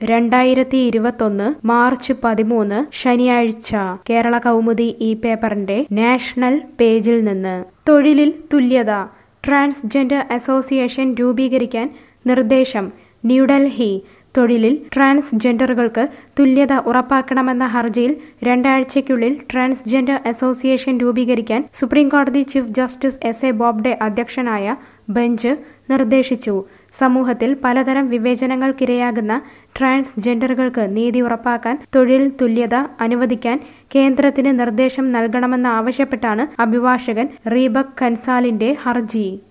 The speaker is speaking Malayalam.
2021 മാർച്ച് 13 ശനിയാഴ്ച കേരള കൗമുദി ഈ പേപ്പറിന്റെ നാഷണൽ പേജിൽ നിന്ന് തൊഴിലിൽ തുല്യത ട്രാൻസ്ജെൻഡർ അസോസിയേഷൻ രൂപീകരിക്കാൻ നിർദ്ദേശം ന്യൂഡൽഹി തൊഴിലിൽ ട്രാൻസ്ജെൻഡറുകൾക്ക് തുല്യത ഉറപ്പാക്കണമെന്ന ഹർജിയിൽ രണ്ടാഴ്ചയ്ക്കുള്ളിൽ ട്രാൻസ്ജെൻഡർ അസോസിയേഷൻ രൂപീകരിക്കാൻ സുപ്രീംകോടതി ചീഫ് ജസ്റ്റിസ് എസ്.എ. ബോബ്ഡെ അധ്യക്ഷനായ ബെഞ്ച് നിർദ്ദേശിച്ചു. സമൂഹത്തിൽ പലതരം വിവേചനങ്ങൾക്കിരയാകുന്ന ട്രാൻസ്ജെൻഡറുകൾക്ക് നീതി ഉറപ്പാക്കാൻ തൊഴിൽ തുല്യത അനുവദിക്കാൻ കേന്ദ്രത്തിന് നിർദ്ദേശം നൽകണമെന്നാവശ്യപ്പെട്ടാണ് അഭിഭാഷകൻ റീബക് കൻസാലിന്റെ ഹർജി.